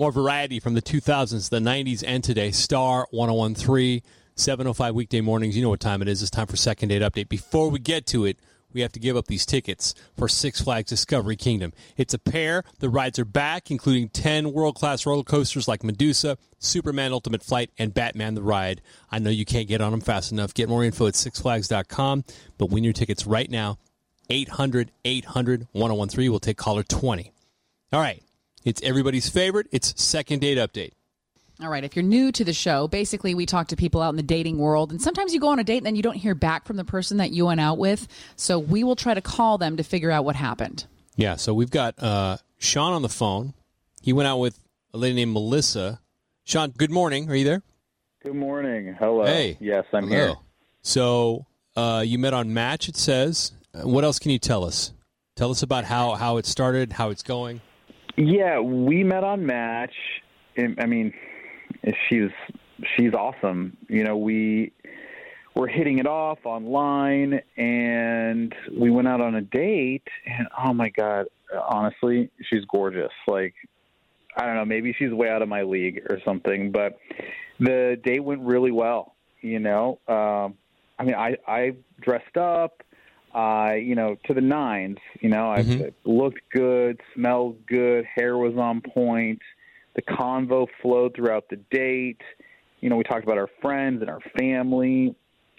More variety from the 2000s, the 90s, and today. Star 1013, 7:05 weekday mornings. You know what time it is. It's time for Second Date Update. Before we get to it, we have to give up these tickets for Six Flags Discovery Kingdom. It's a pair. The rides are back, including 10 world-class roller coasters like Medusa, Superman Ultimate Flight, and Batman the Ride. I know you can't get on them fast enough. Get more info at sixflags.com, but win your tickets right now. 800-800-1013. We'll take caller 20. All right. It's everybody's favorite. It's Second Date Update. All right. If you're new to the show, basically we talk to people out in the dating world, and sometimes you go on a date and then you don't hear back from the person that you went out with. So we will try to call them to figure out what happened. Yeah. So we've got Sean on the phone. He went out with a lady named Melissa. Sean, good morning. Are you there? Good morning. Hello. Hey. Yes, I'm Hello. here. So you met on Match, it says. What else can you tell us? Tell us about how it started, how it's going. Yeah, we met on Match. I mean, she's awesome. You know, we were hitting it off online, and we went out on a date, and oh my God, honestly, she's gorgeous. Like, I don't know, maybe she's way out of my league or something, but the date went really well, you know. I mean, I dressed up, to the nines, I looked good, smelled good, hair was on point. The convo flowed throughout the date. You know, we talked about our friends and our family,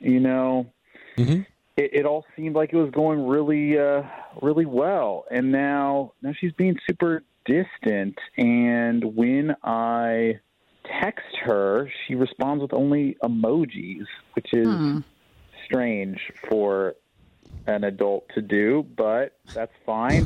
It all seemed like it was going really, really well. And now she's being super distant. And when I text her, she responds with only emojis, which is strange for an adult to do, but that's fine.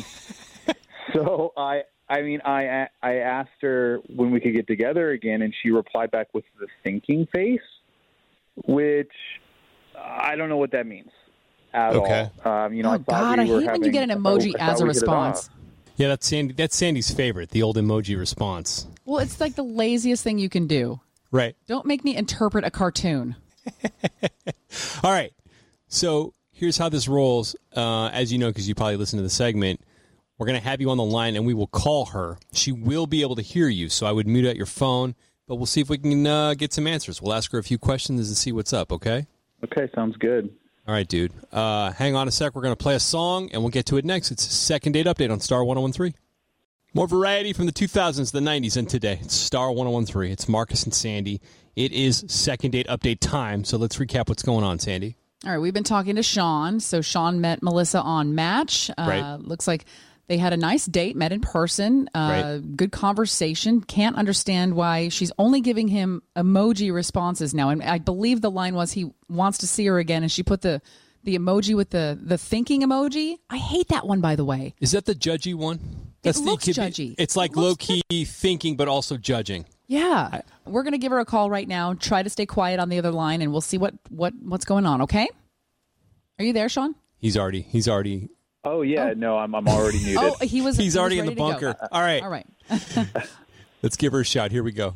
So I asked her when we could get together again, and she replied back with the thinking face, which I don't know what that means at all. I hate when you get an emoji as a response. Yeah, that's Sandy's favorite, the old emoji response. Well, it's like the laziest thing you can do. Right. Don't make me interpret a cartoon. All right. So here's how this rolls. As you know, because you probably listened to the segment, we're going to have you on the line, and we will call her. She will be able to hear you, so I would mute out your phone, but we'll see if we can get some answers. We'll ask her a few questions and see what's up, okay? Okay, sounds good. All right, dude. Hang on a sec. We're going to play a song, and we'll get to it next. It's Second Date Update on Star 1013. More variety from the 2000s, the 90s, and today. It's Star 1013. It's Marcus and Sandy. It is Second Date Update time, so let's recap what's going on, Sandy. All right, we've been talking to Sean. So Sean met Melissa on Match. Right. Looks like they had a nice date, met in person, Right. Good conversation. Can't understand why she's only giving him emoji responses now. And I believe the line was he wants to see her again, and she put the emoji with the thinking emoji. I hate that one, by the way. Is that the judgy one? It looks judgy. It's like low-key thinking, but also judging. Yeah. We're going to give her a call right now. Try to stay quiet on the other line, and we'll see what's going on, okay? Are you there, Sean? He's already... Oh, yeah. No, I'm already muted. Oh, he's already in the bunker. All right. All right. Let's give her a shot. Here we go.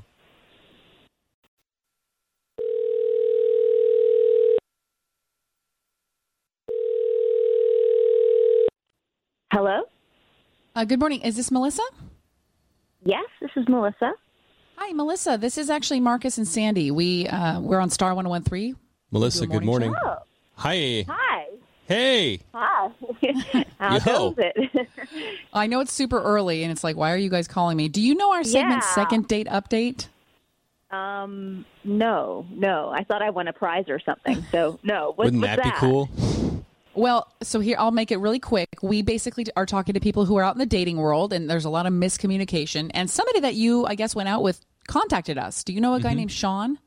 Hello? Good morning. Is this Melissa? Yes, this is Melissa. Hi, Melissa. This is actually Marcus and Sandy. We're on Star 1013. Melissa, good morning. Oh. Hi. Hi. Hey. Hi. How goes it? I know it's super early, and it's like, why are you guys calling me? Do you know our segment, Second Date Update? No. I thought I won a prize or something. So, no. Wouldn't that be cool? Well, so here, I'll make it really quick. We basically are talking to people who are out in the dating world, and there's a lot of miscommunication. And somebody that you, I guess, went out with contacted us. Do you know a guy named Sean?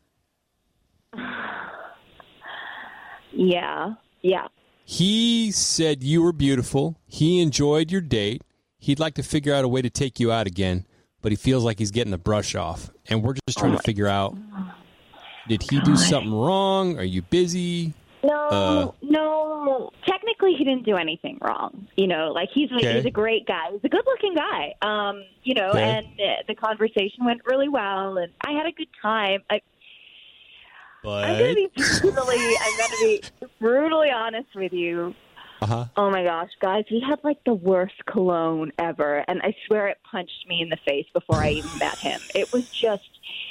Yeah. He said you were beautiful. He enjoyed your date. He'd like to figure out a way to take you out again, but he feels like he's getting the brush off. And we're just trying to figure out, did he do something wrong? Are you busy? No. Technically, he didn't do anything wrong. He's a great guy. He's a good-looking guy. And the conversation went really well, and I had a good time. I'm going to be brutally honest with you. Oh my gosh, guys, he had like the worst cologne ever, and I swear it punched me in the face before I even met him. It was just.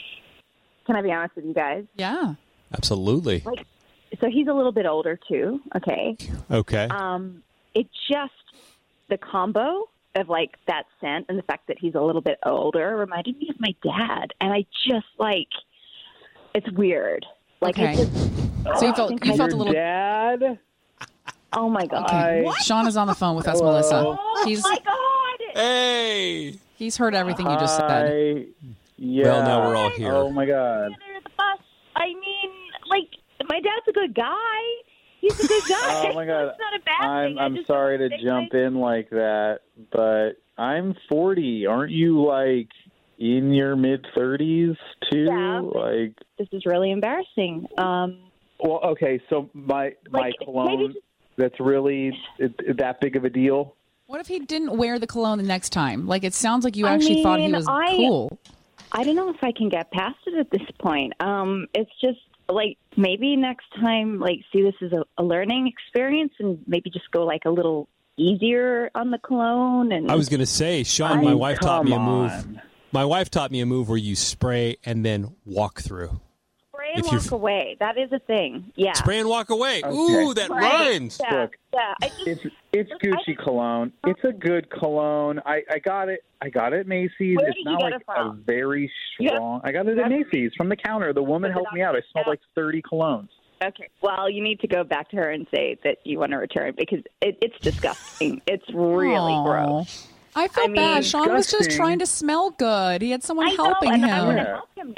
Can I be honest with you guys? Yeah, absolutely. Like, so he's a little bit older too. Okay. Okay. It just the combo of like that scent and the fact that he's a little bit older reminded me of my dad, and I just like it's weird. Like, okay. So you felt a little. Dad. Oh my god! Okay. Sean is on the phone with us, Hello. Melissa. Oh my god! Hey. He's heard everything you just said. Yeah. Well, now we're all here. Oh my god. Under the bus. I mean, like my dad's a good guy. He's a good guy. Oh my god. It's not a bad thing. I'm sorry to jump in like that, but I'm 40. Aren't you like in your mid-30s too? Yeah. Like this is really embarrassing. Well, okay, so my cologne, that's really that big of a deal? What if he didn't wear the cologne the next time? Like, it sounds like you actually thought he was cool. I don't know if I can get past it at this point. It's just, like, maybe next time, like, see this as a learning experience and maybe just go, like, a little easier on the cologne. And I was going to say, Sean, my wife taught me a move. My wife taught me a move where you spray and then walk through. Spray and walk away. That is a thing. Yeah. Spray and walk away. Okay. Ooh, that rhymes. Yeah. Look, yeah. it's Gucci cologne. It's a good cologne. I got it. I got it at Macy's. Where it's did not you get like it from? a very strong. I got it at Macy's from the counter. The woman helped me out. I smelled like 30 colognes. Okay. Well, you need to go back to her and say that you want to return because it's disgusting. It's really gross. I feel bad. Sean was just trying to smell good. He had someone helping him. I want to help him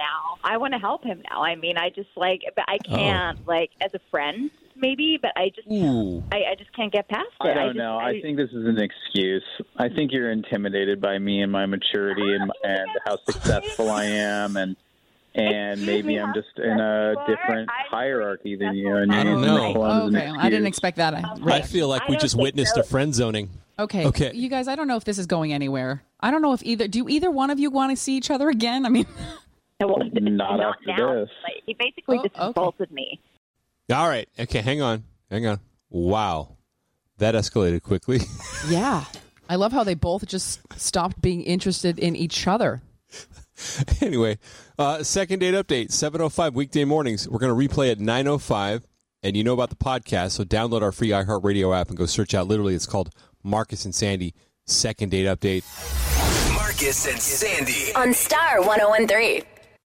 now. I mean, I just but I can't as a friend maybe, but I just can't get past it. I don't know. I think this is an excuse. I think you're intimidated by me and my maturity and how successful I am and maybe I'm just in a different hierarchy than you. And I don't know. Okay, I didn't expect that. I feel like we just witnessed a friend zoning. Okay. You guys, I don't know if this is going anywhere. I don't know if either one of you want to see each other again? I mean, not after now. this. Like, he basically just insulted me. All right. Okay, hang on. Wow. That escalated quickly. Yeah. I love how they both just stopped being interested in each other. Anyway, second date update, 7:05 weekday mornings. We're going to replay at 9:05. And you know about the podcast, so download our free iHeartRadio app and go search out. Literally, it's called Marcus and Sandy Second Date Update. Marcus and Sandy on Star 101.3.